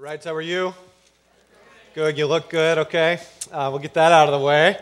Right, how are you? Good, you look good, okay. We'll get that out of the way.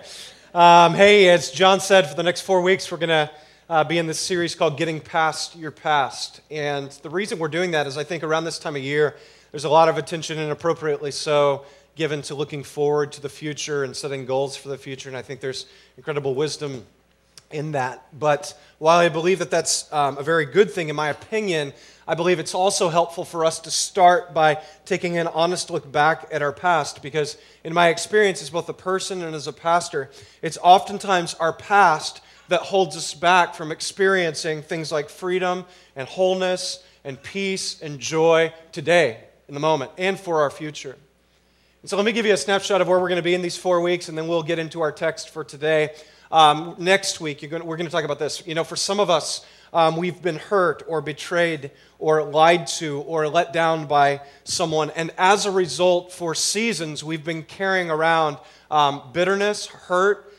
Hey, as John said, for the next 4 weeks, we're going to be in this series called Getting Past Your Past. And the reason we're doing that is I think around this time of year, there's a lot of attention, and appropriately so, given to looking forward to the future and setting goals for the future. And I think there's incredible wisdom in that. But while I believe that that's a very good thing, in my opinion, I believe it's also helpful for us to start by taking an honest look back at our past, because in my experience as both a person and as a pastor, it's oftentimes our past that holds us back from experiencing things like freedom and wholeness and peace and joy today, in the moment, and for our future. And so let me give you a snapshot of where we're going to be in these 4 weeks, and then we'll get into our text for today. Next week, we're going to talk about this. You know, for some of us, we've been hurt or betrayed or lied to or let down by someone. And as a result, for seasons, we've been carrying around bitterness, hurt,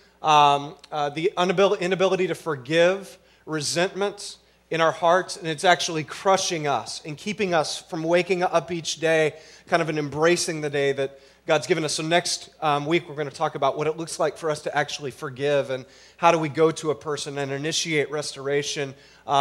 the inability to forgive, resentment in our hearts. And it's actually crushing us and keeping us from waking up each day, kind of an embracing the day that God's given us. So next week, we're going to talk about what it looks like for us to actually forgive, and how do we go to a person and initiate restoration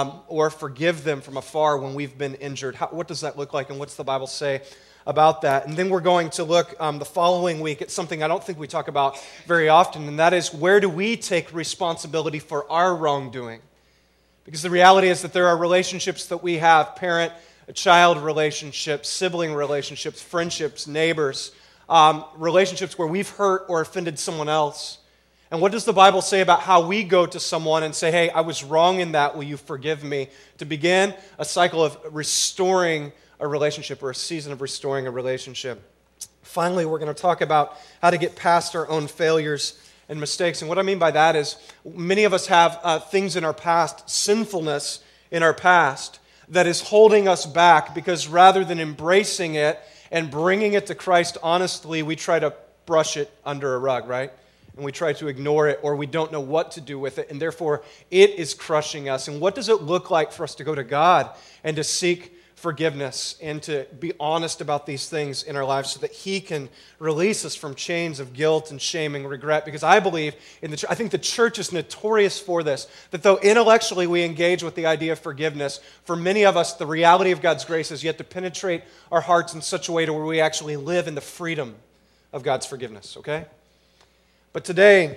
or forgive them from afar when we've been injured. What does that look like, and what's the Bible say about that? And then we're going to look the following week at something I don't think we talk about very often, and that is, where do we take responsibility for our wrongdoing? Because the reality is that there are relationships that we have, parent-child relationships, sibling relationships, friendships, neighbors, relationships where we've hurt or offended someone else. And what does the Bible say about how we go to someone and say, hey, I was wrong in that, will you forgive me? To begin a cycle of restoring a relationship, or a season of restoring a relationship. Finally, we're going to talk about how to get past our own failures and mistakes. And what I mean by that is, many of us have things in our past, sinfulness in our past, that is holding us back, because rather than embracing it and bringing it to Christ honestly, we try to brush it under a rug, right? And we try to ignore it, or we don't know what to do with it, and therefore it is crushing us. And what does it look like for us to go to God and to seek forgiveness and to be honest about these things in our lives so that He can release us from chains of guilt and shame and regret? Because I believe I think the church is notorious for this, that though intellectually we engage with the idea of forgiveness, for many of us the reality of God's grace is yet to penetrate our hearts in such a way to where we actually live in the freedom of God's forgiveness, okay? But today,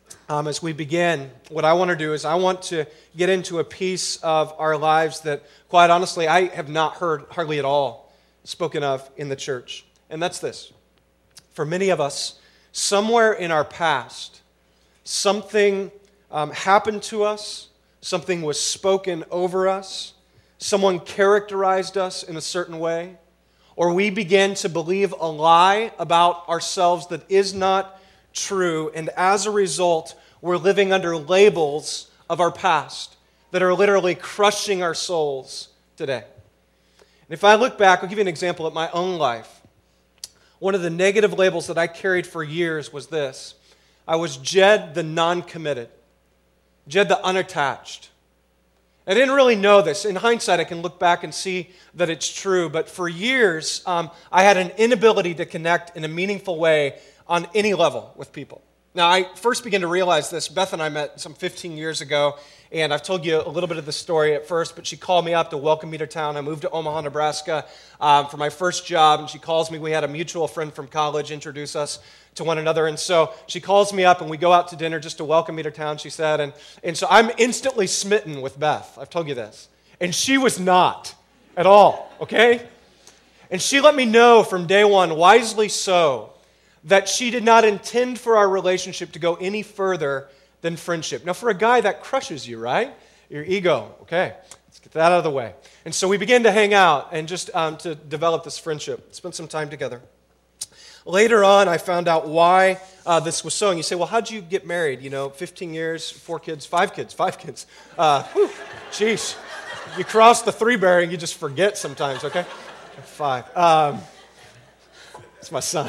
as we begin, what I want to do is I want to get into a piece of our lives that, quite honestly, I have not heard hardly at all spoken of in the church. And that's this. For many of us, somewhere in our past, something happened to us, something was spoken over us, someone characterized us in a certain way, or we began to believe a lie about ourselves that is not true, and as a result, we're living under labels of our past that are literally crushing our souls today. And if I look back, I'll give you an example of my own life. One of the negative labels that I carried for years was this. I was Jed the non-committed, Jed the unattached. I didn't really know this. In hindsight, I can look back and see that it's true, but for years, I had an inability to connect in a meaningful way on any level with people. Now, I first began to realize this. Beth and I met some 15 years ago, and I've told you a little bit of the story at first, but she called me up to welcome me to town. I moved to Omaha, Nebraska for my first job, and she calls me. We had a mutual friend from college introduce us to one another, and so she calls me up, and we go out to dinner just to welcome me to town, she said, and so I'm instantly smitten with Beth. I've told you this. And she was not at all, okay? And she let me know from day one, wisely so, that she did not intend for our relationship to go any further than friendship. Now, for a guy, that crushes you, right? Your ego. Okay, let's get that out of the way. And so we began to hang out and just to develop this friendship, spend some time together. Later on, I found out why this was so. And you say, well, how'd you get married? 15 years, 4 kids, 5 kids. Jeez. You cross the 3 bearing, you just forget sometimes, okay? 5. It's my son.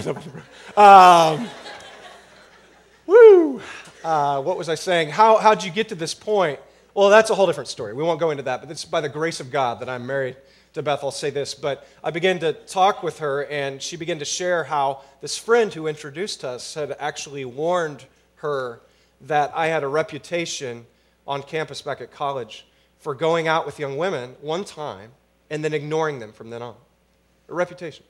What was I saying? How'd you get to this point? Well, that's a whole different story. We won't go into that, but it's by the grace of God that I'm married to Beth, I'll say this, but I began to talk with her, and she began to share how this friend who introduced us had actually warned her that I had a reputation on campus back at college for going out with young women one time and then ignoring them from then on. A reputation.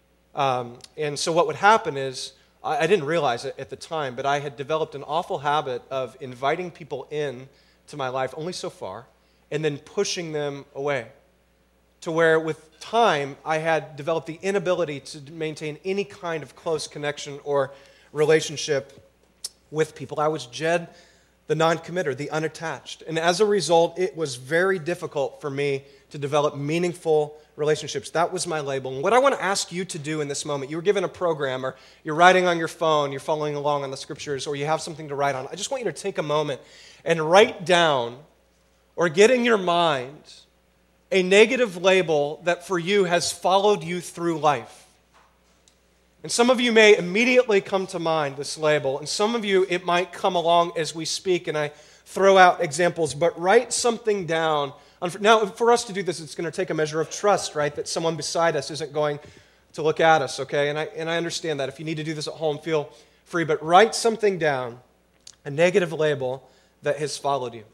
And so what would happen is, I didn't realize it at the time, but I had developed an awful habit of inviting people in to my life only so far and then pushing them away, to where with time I had developed the inability to maintain any kind of close connection or relationship with people. I was Jed, the non-committer, the unattached. And as a result, it was very difficult for me to develop meaningful relationships. That was my label. And what I want to ask you to do in this moment, you were given a program, or you're writing on your phone, you're following along on the scriptures, or you have something to write on. I just want you to take a moment and write down or get in your mind a negative label that for you has followed you through life. And some of you may immediately come to mind this label, and some of you it might come along as we speak and I throw out examples, but write something down. Now, for us to do this, it's going to take a measure of trust, right? That someone beside us isn't going to look at us, okay? And I understand that. If you need to do this at home, feel free, but write something down, a negative label that has followed you.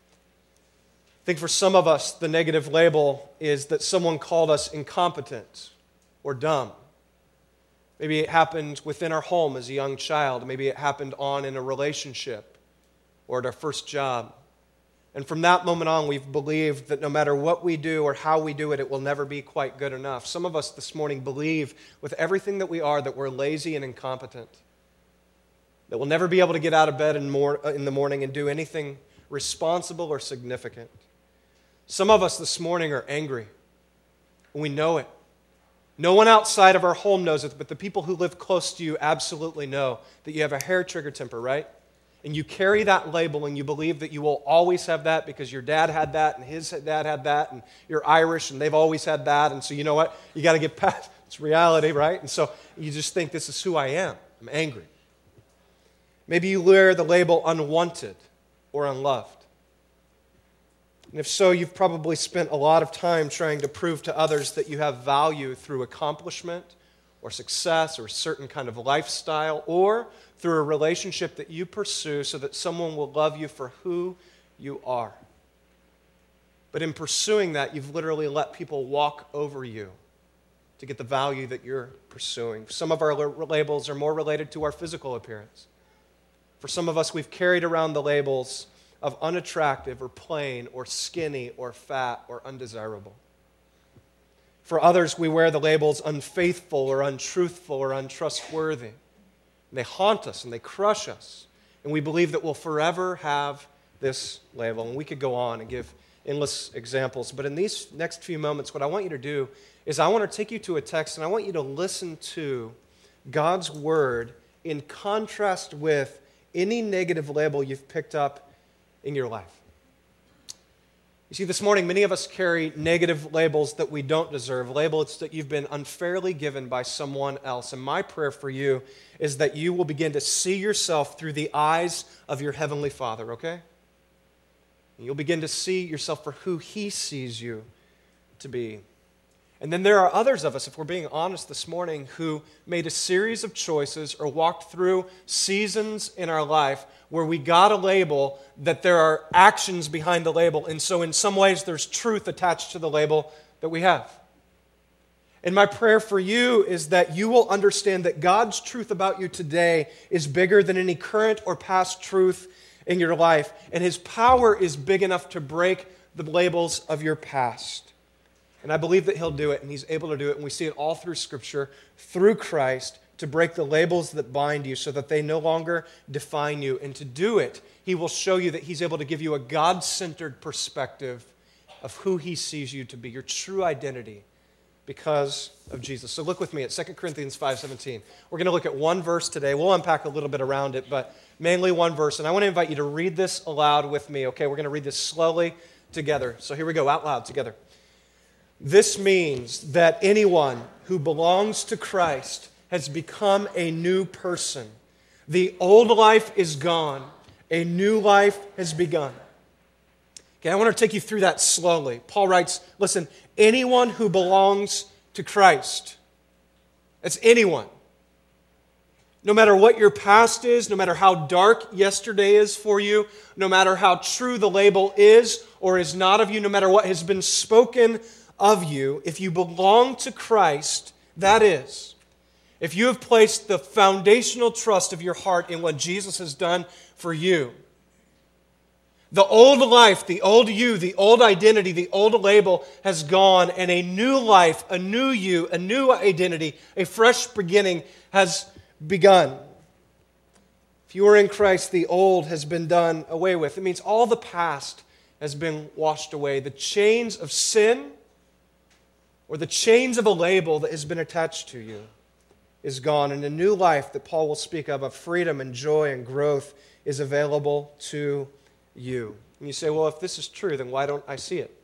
I think for some of us, the negative label is that someone called us incompetent or dumb. Maybe it happened within our home as a young child. Maybe it happened on in a relationship or at our first job. And from that moment on, we've believed that no matter what we do or how we do it, it will never be quite good enough. Some of us this morning believe with everything that we are that we're lazy and incompetent, that we'll never be able to get out of bed in the morning and do anything responsible or significant. Some of us this morning are angry, and we know it. No one outside of our home knows it, but the people who live close to you absolutely know that you have a hair-trigger temper, right? And you carry that label, and you believe that you will always have that because your dad had that, and his dad had that, and you're Irish, and they've always had that, and so you know what? You got to get past. It's reality, right? And so you just think, this is who I am. I'm angry. Maybe you wear the label unwanted or unloved. And if so, you've probably spent a lot of time trying to prove to others that you have value through accomplishment or success or a certain kind of lifestyle, or through a relationship that you pursue so that someone will love you for who you are. But in pursuing that, you've literally let people walk over you to get the value that you're pursuing. Some of our labels are more related to our physical appearance. For some of us, we've carried around the labels of unattractive or plain or skinny or fat or undesirable. For others, we wear the labels unfaithful or untruthful or untrustworthy. And they haunt us and they crush us. And we believe that we'll forever have this label. And we could go on and give endless examples. But in these next few moments, what I want you to do is I want to take you to a text and I want you to listen to God's word in contrast with any negative label you've picked up in your life. You see, this morning, many of us carry negative labels that we don't deserve, labels that you've been unfairly given by someone else. And my prayer for you is that you will begin to see yourself through the eyes of your Heavenly Father, okay? And you'll begin to see yourself for who He sees you to be. And then there are others of us, if we're being honest this morning, who made a series of choices or walked through seasons in our life where we got a label that there are actions behind the label. And so in some ways there's truth attached to the label that we have. And my prayer for you is that you will understand that God's truth about you today is bigger than any current or past truth in your life. And His power is big enough to break the labels of your past. And I believe that He'll do it, and He's able to do it. And we see it all through Scripture, through Christ, to break the labels that bind you so that they no longer define you. And to do it, He will show you that He's able to give you a God-centered perspective of who He sees you to be, your true identity, because of Jesus. So look with me at 2 Corinthians 5:17. We're going to look at one verse today. We'll unpack a little bit around it, but mainly one verse. And I want to invite you to read this aloud with me, okay? We're going to read this slowly together. So here we go, out loud together. This means that anyone who belongs to Christ has become a new person. The old life is gone. A new life has begun. Okay, I want to take you through that slowly. Paul writes, listen, anyone who belongs to Christ, that's anyone. No matter what your past is, no matter how dark yesterday is for you, no matter how true the label is or is not of you, no matter what has been spoken of you, if you belong to Christ, that is, if you have placed the foundational trust of your heart in what Jesus has done for you, the old life, the old you, the old identity, the old label has gone, and a new life, a new you, a new identity, a fresh beginning has begun. If you are in Christ, the old has been done away with. It means all the past has been washed away. The chains of sin or the chains of a label that has been attached to you is gone, and a new life that Paul will speak of freedom and joy and growth, is available to you. And you say, well, if this is true, then why don't I see it?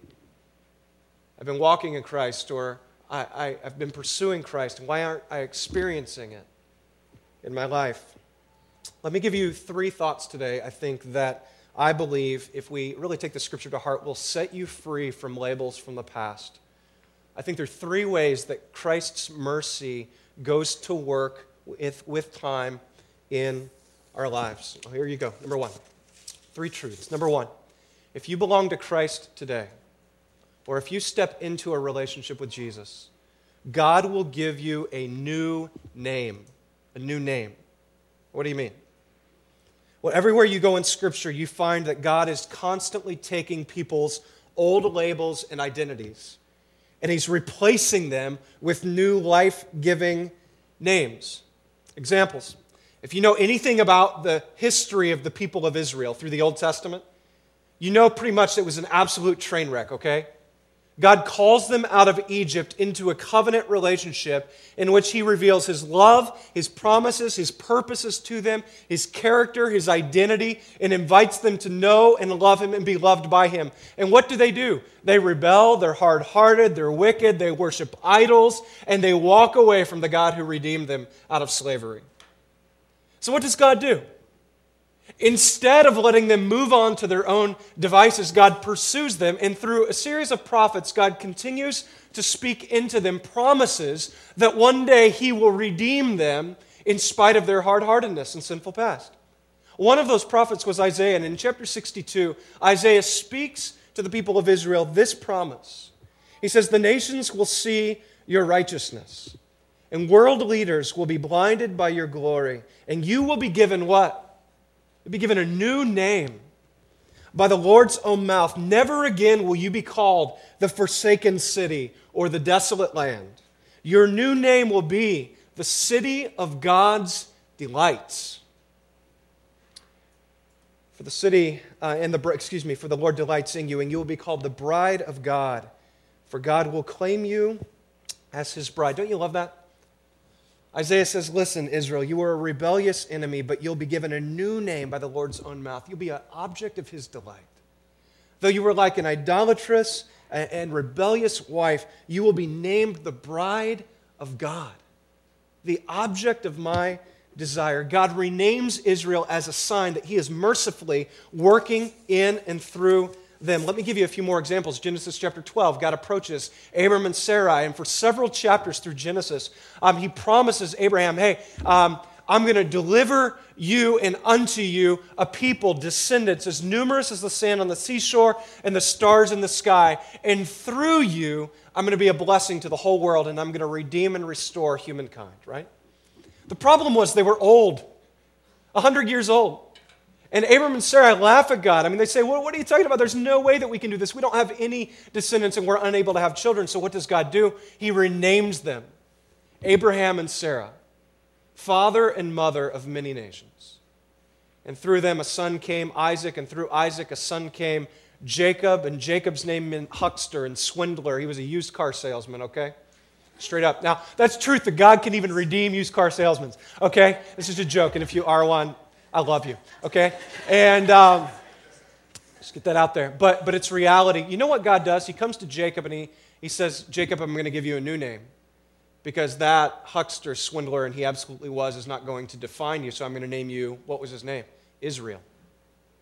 I've been walking in Christ, or I've been pursuing Christ, and why aren't I experiencing it in my life? Let me give you 3 thoughts today, I think, that I believe, if we really take the Scripture to heart, will set you free from labels from the past. I think there are 3 ways that Christ's mercy goes to work with time in our lives. Oh, here you go. Number 1. 3 truths. Number 1, if you belong to Christ today, or if you step into a relationship with Jesus, God will give you a new name. A new name. What do you mean? Well, everywhere you go in Scripture, you find that God is constantly taking people's old labels and identities, and He's replacing them with new life-giving names. Examples. If you know anything about the history of the people of Israel through the Old Testament, you know pretty much it was an absolute train wreck, okay? God calls them out of Egypt into a covenant relationship in which He reveals His love, His promises, His purposes to them, His character, His identity, and invites them to know and love Him and be loved by Him. And what do? They rebel, they're hard-hearted, they're wicked, they worship idols, and they walk away from the God who redeemed them out of slavery. So what does God do? Instead of letting them move on to their own devices, God pursues them, and through a series of prophets, God continues to speak into them promises that one day He will redeem them in spite of their hard-heartedness and sinful past. One of those prophets was Isaiah, and in chapter 62, Isaiah speaks to the people of Israel this promise. He says, "The nations will see your righteousness, and world leaders will be blinded by your glory, and you will be given" what? You'll be given a new name by the Lord's own mouth. Never again will you be called the forsaken city or the desolate land. Your new name will be the city of God's delights. For the Lord delights in you, and you will be called the bride of God. For God will claim you as His bride. Don't you love that? Isaiah says, listen, Israel, you are a rebellious enemy, but you'll be given a new name by the Lord's own mouth. You'll be an object of His delight. Though you were like an idolatrous and rebellious wife, you will be named the bride of God, the object of my desire. God renames Israel as a sign that He is mercifully working in and through them. Let me give you a few more examples. Genesis chapter 12, God approaches Abram and Sarai, and for several chapters through Genesis, He promises Abraham, hey, I'm going to deliver you and unto you a people, descendants, as numerous as the sand on the seashore and the stars in the sky, and through you, I'm going to be a blessing to the whole world, and I'm going to redeem and restore humankind, right? The problem was they were old, 100 years old. And Abram and Sarai laugh at God. I mean, they say, what are you talking about? There's no way that we can do this. We don't have any descendants and we're unable to have children. So what does God do? He renames them. Abraham and Sarah, father and mother of many nations. And through them a son came, Isaac, and through Isaac a son came, Jacob, and Jacob's name meant huckster and swindler. He was a used car salesman, okay? Straight up. Now, that's truth that God can even redeem used car salesmen, okay? This is a joke, and if you are one, I love you, okay? And just get that out there. But it's reality. You know what God does? He comes to Jacob and he says, Jacob, I'm going to give you a new name because that huckster, swindler, and he absolutely was, is not going to define you, so I'm going to name you, what was his name? Israel.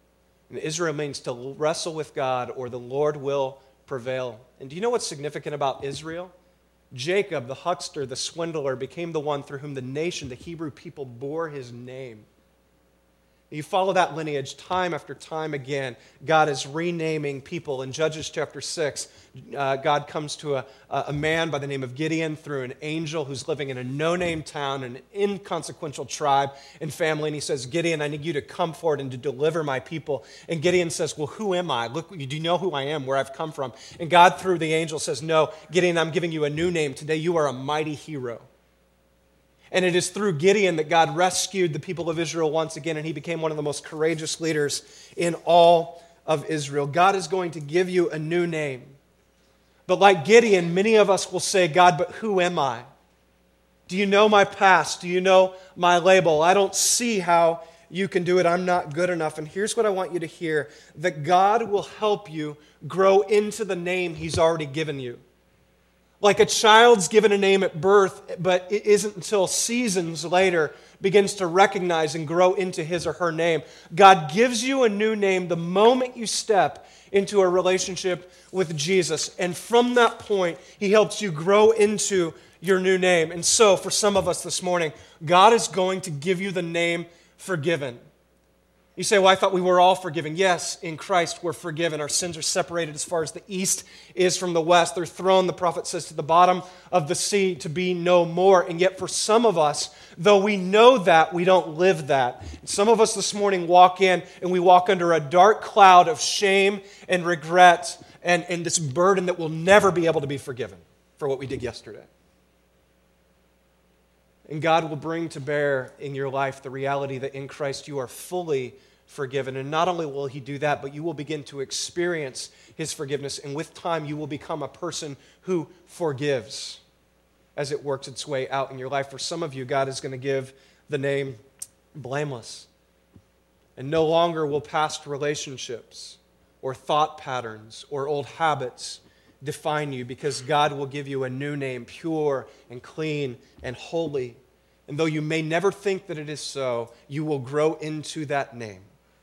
And Israel means to wrestle with God, or the Lord will prevail. And do you know what's significant about Israel? Jacob, the huckster, the swindler, became the one through whom the nation, the Hebrew people, bore his name. You follow that lineage time after time again. God is renaming people. In Judges chapter 6, God comes to a man by the name of Gideon through an angel who's living in a no-name town, an inconsequential tribe and family. And he says, Gideon, I need you to come forward and to deliver my people. And Gideon says, well, who am I? Look, do you know who I am, where I've come from? And God, through the angel, says, no, Gideon, I'm giving you a new name. Today you are a mighty hero. And it is through Gideon that God rescued the people of Israel once again, and he became one of the most courageous leaders in all of Israel. God is going to give you a new name. But like Gideon, many of us will say, God, but who am I? Do you know my past? Do you know my label? I don't see how you can do it. I'm not good enough. And here's what I want you to hear, that God will help you grow into the name he's already given you. Like a child's given a name at birth, but it isn't until seasons later begins to recognize and grow into his or her name. God gives you a new name the moment you step into a relationship with Jesus. And from that point, he helps you grow into your new name. And so, for some of us this morning, God is going to give you the name forgiven. You say, well, I thought we were all forgiven. Yes, in Christ we're forgiven. Our sins are separated as far as the east is from the west. They're thrown, the prophet says, to the bottom of the sea to be no more. And yet for some of us, though we know that, we don't live that. Some of us this morning walk in and we walk under a dark cloud of shame and regret and this burden that we'll never be able to be forgiven for what we did yesterday. And God will bring to bear in your life the reality that in Christ you are fully forgiven. And not only will he do that, but you will begin to experience his forgiveness. And with time, you will become a person who forgives as it works its way out in your life. For some of you, God is going to give the name blameless. And no longer will past relationships or thought patterns or old habits define you, because God will give you a new name, pure and clean and holy. And though you may never think that it is so, you will grow into that name.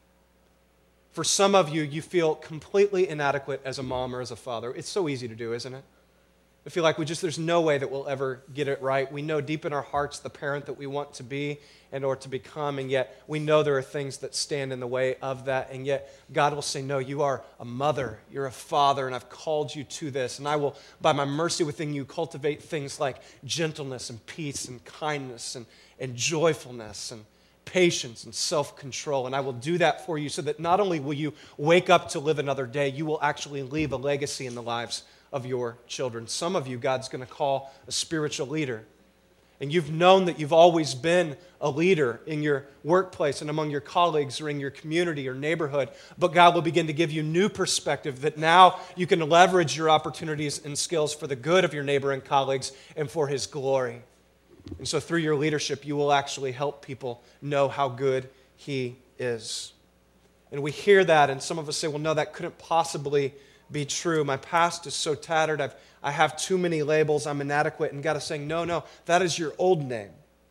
For some of you, you feel completely inadequate as a mom or as a father. It's so easy to do, isn't it? I feel like there's no way that we'll ever get it right. We know deep in our hearts the parent that we want to be and or to become, and yet we know there are things that stand in the way of that, and yet God will say, no, you are a mother, you're a father, and I've called you to this, and I will, by my mercy within you, cultivate things like gentleness and peace and kindness and joyfulness and patience and self-control, and I will do that for you so that not only will you wake up to live another day, you will actually leave a legacy in the lives of your children. Some of you, God's going to call a spiritual leader. And you've known that you've always been a leader in your workplace and among your colleagues or in your community or neighborhood, but God will begin to give you new perspective that now you can leverage your opportunities and skills for the good of your neighbor and colleagues and for his glory. And so through your leadership, you will actually help people know how good he is. And we hear that, and some of us say, well, no, that couldn't possibly be true. My past is so tattered. I have too many labels. I'm inadequate. And God is saying, no, that is your old name.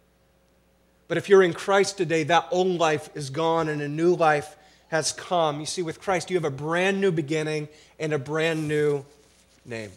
But if you're in Christ today, that old life is gone and a new life has come. You see, with Christ, you have a brand new beginning and a brand new name.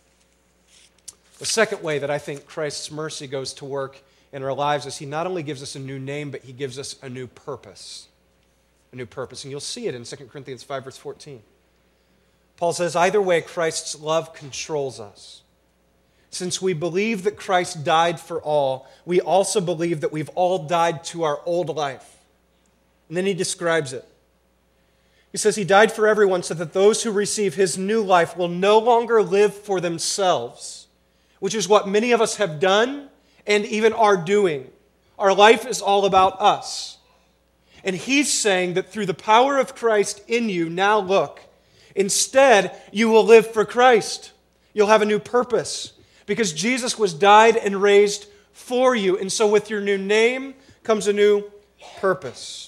The second way that I think Christ's mercy goes to work in our lives is he not only gives us a new name, but he gives us a new purpose. A new purpose. And you'll see it in 2 Corinthians 5, verse 14. Paul says, either way, Christ's love controls us. Since we believe that Christ died for all, we also believe that we've all died to our old life. And then he describes it. He says he died for everyone so that those who receive his new life will no longer live for themselves, which is what many of us have done and even are doing. Our life is all about us. And he's saying that through the power of Christ in you, now look, instead, you will live for Christ. You'll have a new purpose because Jesus was died and raised for you. And so with your new name comes a new purpose.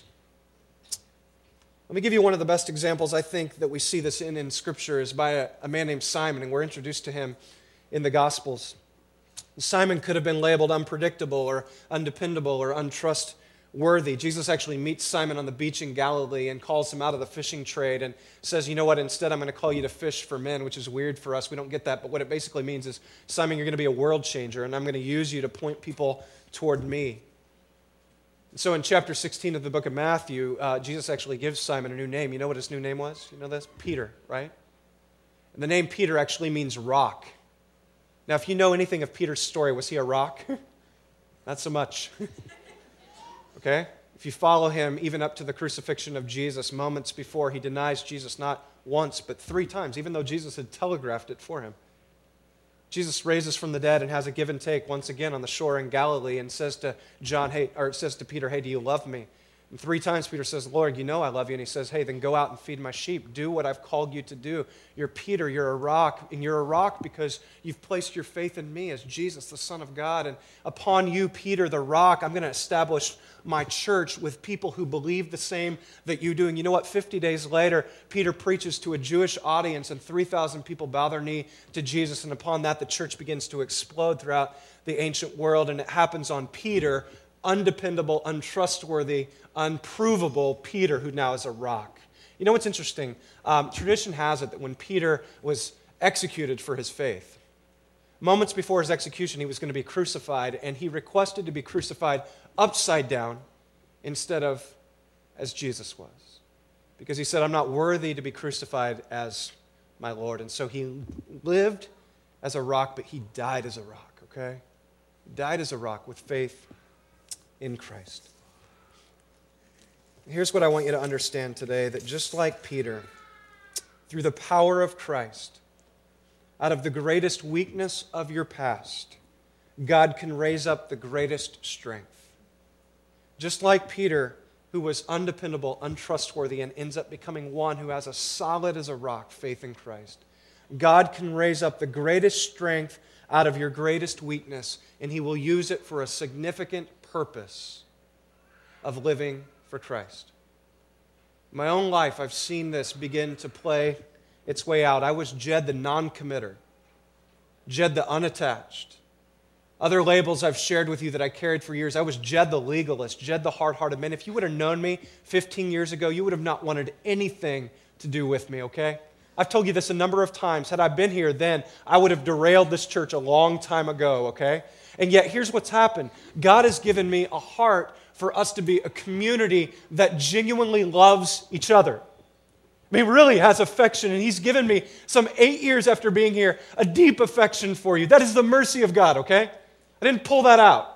Let me give you one of the best examples I think that we see this in Scripture is by a man named Simon, and we're introduced to him in the Gospels. Simon could have been labeled unpredictable or undependable or untrustworthy. worthy. Jesus actually meets Simon on the beach in Galilee and calls him out of the fishing trade and says, you know what, instead I'm going to call you to fish for men, which is weird for us. We don't get that, but what it basically means is, Simon, you're going to be a world changer, and I'm going to use you to point people toward me. So in chapter 16 of the book of Matthew, Jesus actually gives Simon a new name. You know what his new name was? You know this? Peter, right? And the name Peter actually means rock. Now, if you know anything of Peter's story, was he a rock? Not so much. Okay? If you follow him even up to the crucifixion of Jesus, moments before, he denies Jesus not once but 3 times, even though Jesus had telegraphed it for him. Jesus raises from the dead and has a give and take once again on the shore in Galilee and says to Peter, hey, do you love me? And 3 times Peter says, Lord, you know I love you. And he says, hey, then go out and feed my sheep. Do what I've called you to do. You're Peter, you're a rock, and you're a rock because you've placed your faith in me as Jesus, the Son of God. And upon you, Peter, the rock, I'm going to establish my church with people who believe the same that you do. And you know what? 50 days later, Peter preaches to a Jewish audience, and 3,000 people bow their knee to Jesus. And upon that, the church begins to explode throughout the ancient world. And it happens on Peter, undependable, untrustworthy, unprovable Peter, who now is a rock. You know what's interesting? Tradition has it that when Peter was executed for his faith, moments before his execution, he was going to be crucified, and he requested to be crucified upside down instead of as Jesus was. Because he said, I'm not worthy to be crucified as my Lord. And so he lived as a rock, but he died as a rock, okay? He died as a rock with faith in Christ. Here's what I want you to understand today, that just like Peter, through the power of Christ, out of the greatest weakness of your past, God can raise up the greatest strength. Just like Peter, who was undependable, untrustworthy, and ends up becoming one who has a solid as a rock faith in Christ, God can raise up the greatest strength out of your greatest weakness, and He will use it for a significant purpose of living for Christ. In my own life, I've seen this begin to play its way out. I was Jed the non-committer, Jed the unattached. Other labels I've shared with you that I carried for years, I was Jed the legalist, Jed the hard-hearted man. If you would have known me 15 years ago, you would have not wanted anything to do with me, okay? I've told you this a number of times. Had I been here then, I would have derailed this church a long time ago, okay? And yet, here's what's happened. God has given me a heart for us to be a community that genuinely loves each other. I mean, really has affection, and He's given me, some 8 years after being here, a deep affection for you. That is the mercy of God, okay? I didn't pull that out.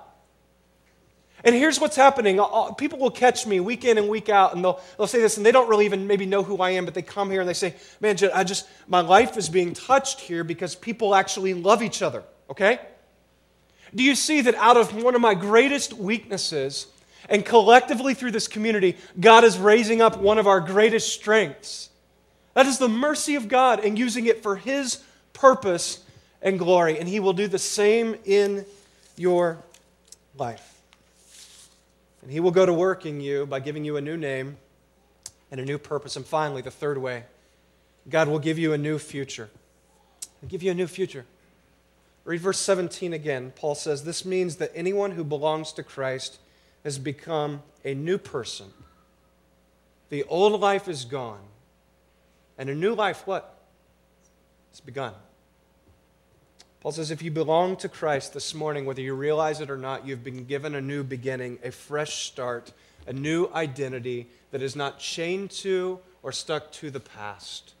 And here's what's happening. People will catch me week in and week out, and they'll say this, and they don't really even maybe know who I am, but they come here and they say, man, my life is being touched here because people actually love each other, okay? Do you see that out of one of my greatest weaknesses, and collectively through this community, God is raising up one of our greatest strengths? That is the mercy of God and using it for His purpose and glory. And He will do the same in your life. And He will go to work in you by giving you a new name and a new purpose. And finally, the third way, God will give you a new future. He'll give you a new future. Read verse 17 again. Paul says, this means that anyone who belongs to Christ has become a new person. The old life is gone. And a new life, what? It's begun. Paul says, if you belong to Christ this morning, whether you realize it or not, you've been given a new beginning, a fresh start, a new identity that is not chained to or stuck to the past.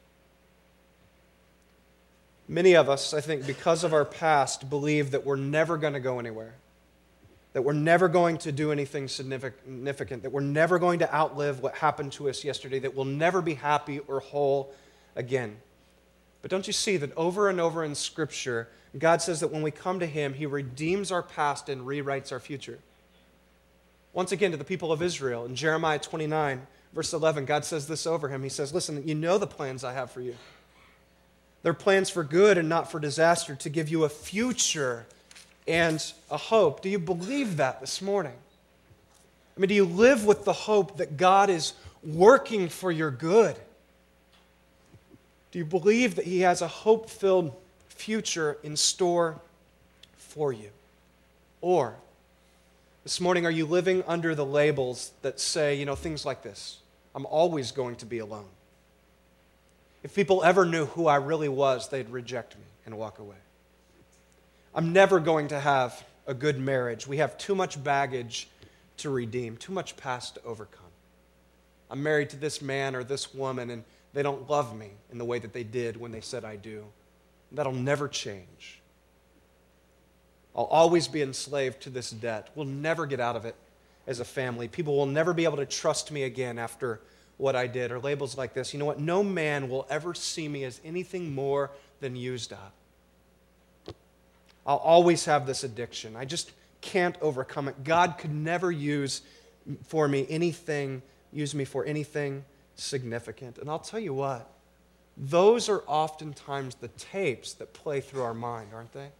Many of us, I think, because of our past, believe that we're never going to go anywhere, that we're never going to do anything significant, that we're never going to outlive what happened to us yesterday, that we'll never be happy or whole again. But don't you see that over and over in Scripture, God says that when we come to Him, He redeems our past and rewrites our future. Once again, to the people of Israel, in Jeremiah 29, verse 11, God says this over him. He says, listen, you know the plans I have for you. They're plans for good and not for disaster, to give you a future and a hope. Do you believe that this morning? I mean, do you live with the hope that God is working for your good? Do you believe that He has a hope-filled future in store for you? Or, This morning, are you living under the labels that say, things like this? I'm always going to be alone. If people ever knew who I really was, they'd reject me and walk away. I'm never going to have a good marriage. We have too much baggage to redeem, too much past to overcome. I'm married to this man or this woman, and they don't love me in the way that they did when they said I do. That'll never change. I'll always be enslaved to this debt. We'll never get out of it as a family. People will never be able to trust me again after what I did, or labels like this. You know what? No man will ever see me as anything more than used up. I'll always have this addiction. I just can't overcome it. God could never use me for anything significant. And I'll tell you what, those are oftentimes the tapes that play through our mind, aren't they?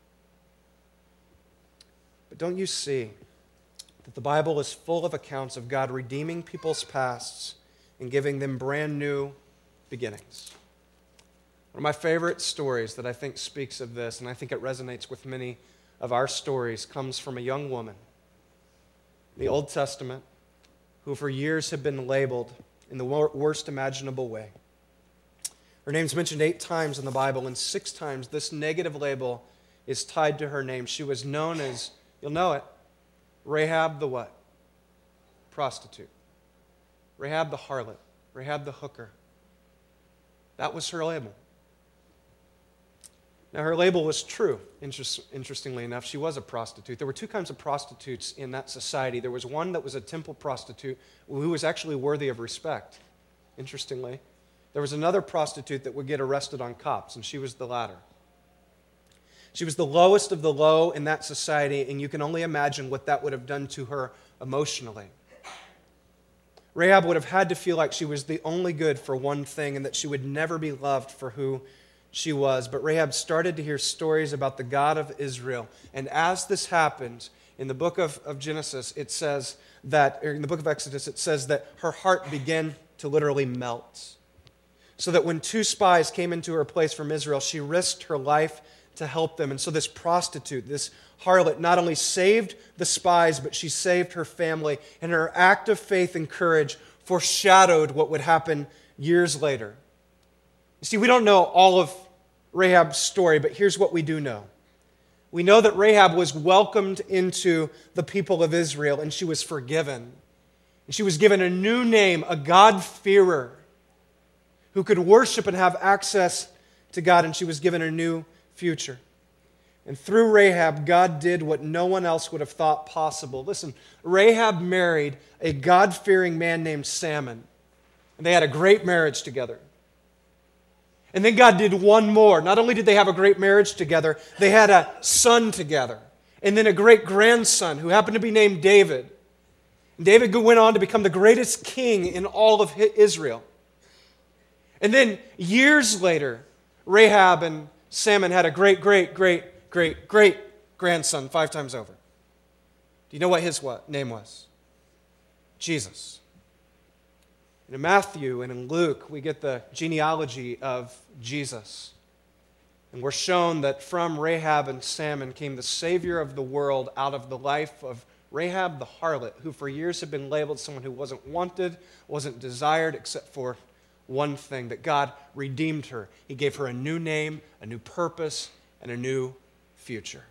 But don't you see that the Bible is full of accounts of God redeeming people's pasts and giving them brand new beginnings? One of my favorite stories that I think speaks of this, and I think it resonates with many of our stories, comes from a young woman in the Old Testament who for years had been labeled in the worst imaginable way. Her name's mentioned 8 times in the Bible, and 6 times this negative label is tied to her name. She was known as, you'll know it, Rahab the what? Prostitute. Rahab the harlot. Rahab the hooker. That was her label. Now, her label was true, interestingly enough. She was a prostitute. There were 2 kinds of prostitutes in that society. There was one that was a temple prostitute who was actually worthy of respect, interestingly. There was another prostitute that would get arrested on cops, and she was the latter. She was the lowest of the low in that society, and you can only imagine what that would have done to her emotionally. Rahab would have had to feel like she was the only good for one thing and that she would never be loved for who she was. But Rahab started to hear stories about the God of Israel. And as this happened, in the book of Genesis, it says that, or in the book of Exodus, it says that her heart began to literally melt. So that when 2 spies came into her place from Israel, she risked her life to help them. And so this prostitute, this harlot, not only saved the spies, but she saved her family. And her act of faith and courage foreshadowed what would happen years later. You see, we don't know all of Rahab's story, but here's what we do know. We know that Rahab was welcomed into the people of Israel, and she was forgiven. And she was given a new name, a God-fearer, who could worship and have access to God, and she was given a new future. And through Rahab, God did what no one else would have thought possible. Listen, Rahab married a God-fearing man named Salmon, and they had a great marriage together. And then God did one more. Not only did they have a great marriage together, they had a son together, and then a great-grandson who happened to be named David. And David went on to become the greatest king in all of Israel. And then years later, Rahab and Salmon had a great-grandson 5 times over. Do you know what his name was? Jesus. And in Matthew and in Luke, we get the genealogy of Jesus. And we're shown that from Rahab and Salmon came the Savior of the world out of the life of Rahab the harlot, who for years had been labeled someone who wasn't wanted, wasn't desired, except for one thing, that God redeemed her. He gave her a new name, a new purpose, and a new future.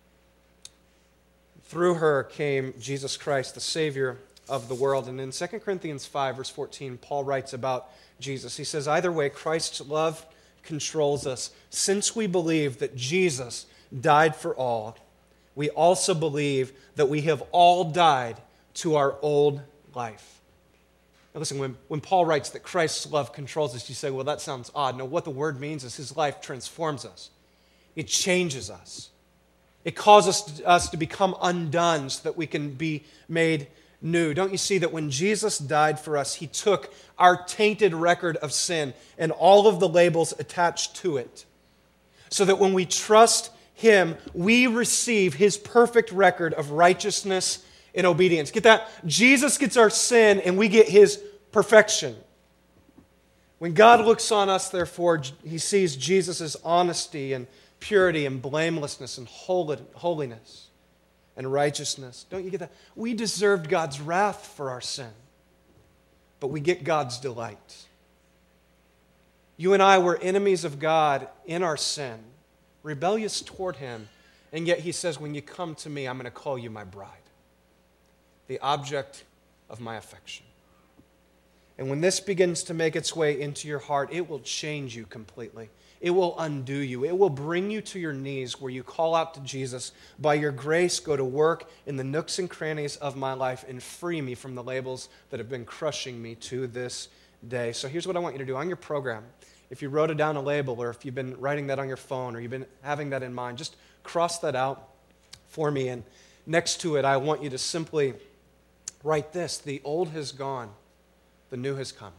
Through her came Jesus Christ, the Savior of the world. And in 2 Corinthians 5, verse 14, Paul writes about Jesus. He says, either way, Christ's love controls us. Since we believe that Jesus died for all, we also believe that we have all died to our old life. Now listen, when Paul writes that Christ's love controls us, you say, well, that sounds odd. No, what the word means is his life transforms us. It changes us. It causes us to become undone so that we can be made new. Don't you see that when Jesus died for us, he took our tainted record of sin and all of the labels attached to it, so that when we trust him, we receive his perfect record of righteousness and obedience. Get that? Jesus gets our sin and we get his perfection. When God looks on us, therefore, he sees Jesus' honesty and purity and blamelessness and holiness. and righteousness. Don't you get that? We deserved God's wrath for our sin, but we get God's delight. You and I were enemies of God in our sin, rebellious toward Him, and yet He says, when you come to me, I'm going to call you my bride, the object of my affection. And when this begins to make its way into your heart, it will change you completely. It will undo you. It will bring you to your knees where you call out to Jesus, by your grace, go to work in the nooks and crannies of my life and free me from the labels that have been crushing me to this day. So here's what I want you to do. On your program, if you wrote it down a label or if you've been writing that on your phone or you've been having that in mind, just cross that out for me. And next to it, I want you to simply write this: the old has gone, the new has come.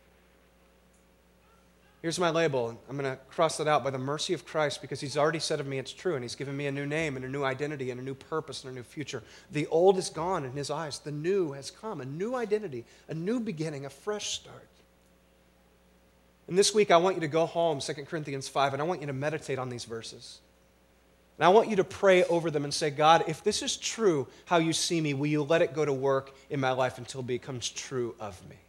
Here's my label. I'm going to cross that out by the mercy of Christ because He's already said of me it's true, and He's given me a new name and a new identity and a new purpose and a new future. The old is gone in His eyes. The new has come, a new identity, a new beginning, a fresh start. And this week I want you to go home, 2 Corinthians 5, and I want you to meditate on these verses. And I want you to pray over them and say, God, if this is true, how you see me, will you let it go to work in my life until it becomes true of me?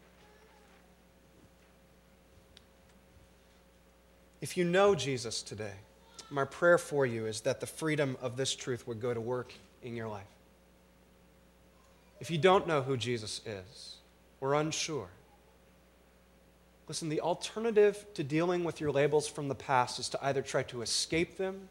If you know Jesus today, my prayer for you is that the freedom of this truth would go to work in your life. If you don't know who Jesus is, or unsure, listen, the alternative to dealing with your labels from the past is to either try to escape them,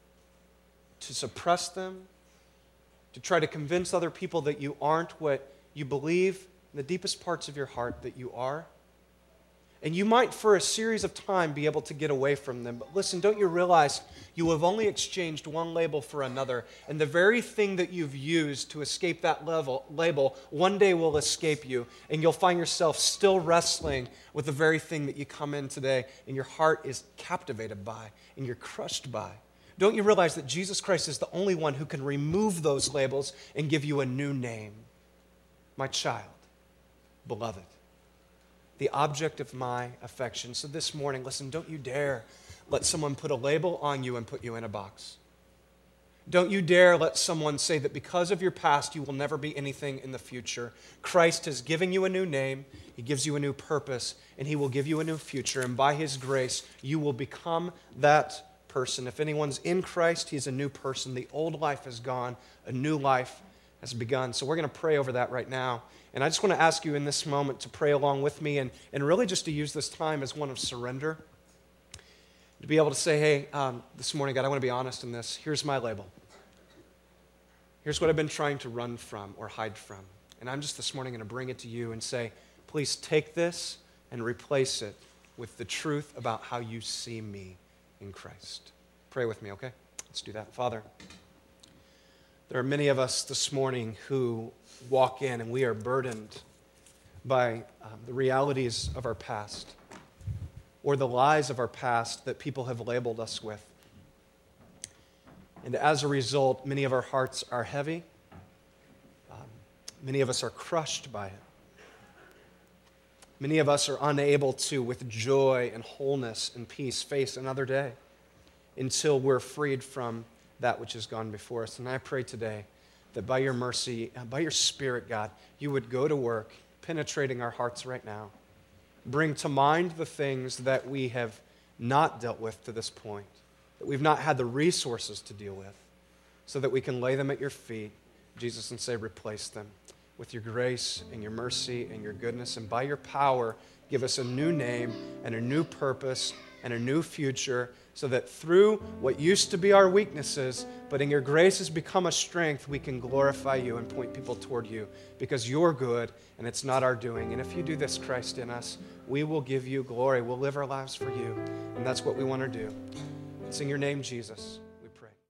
to suppress them, to try to convince other people that you aren't what you believe in the deepest parts of your heart that you are. And you might, for a series of time, be able to get away from them. But listen, don't you realize you have only exchanged one label for another, and the very thing that you've used to escape that label one day will escape you, and you'll find yourself still wrestling with the very thing that you come in today, and your heart is captivated by, and you're crushed by. Don't you realize that Jesus Christ is the only one who can remove those labels and give you a new name? My child, beloved, the object of my affection. So this morning, listen, don't you dare let someone put a label on you and put you in a box. Don't you dare let someone say that because of your past, you will never be anything in the future. Christ has given you a new name, He gives you a new purpose, and He will give you a new future. And by His grace, you will become that person. If anyone's in Christ, he's a new person. The old life is gone, a new life has begun. So we're going to pray over that right now. And I just want to ask you in this moment to pray along with me and really just to use this time as one of surrender. To be able to say, hey, this morning, God, I want to be honest in this. Here's my label. Here's what I've been trying to run from or hide from. And I'm just this morning going to bring it to you and say, please take this and replace it with the truth about how you see me in Christ. Pray with me, okay? Let's do that. Father, there are many of us this morning who walk in and we are burdened by the realities of our past or the lies of our past that people have labeled us with. And as a result, many of our hearts are heavy. Many of us are crushed by it. Many of us are unable to, with joy and wholeness and peace, face another day until we're freed from that which has gone before us. And I pray today that by your mercy, by your Spirit, God, you would go to work penetrating our hearts right now. Bring to mind the things that we have not dealt with to this point, that we've not had the resources to deal with, so that we can lay them at your feet, Jesus, and say, replace them with your grace and your mercy and your goodness. And by your power, give us a new name and a new purpose and a new future, so that through what used to be our weaknesses, but in your grace has become a strength, we can glorify you and point people toward you, because you're good and it's not our doing. And if you do this, Christ in us, we will give you glory. We'll live our lives for you. And that's what we want to do. It's in your name, Jesus.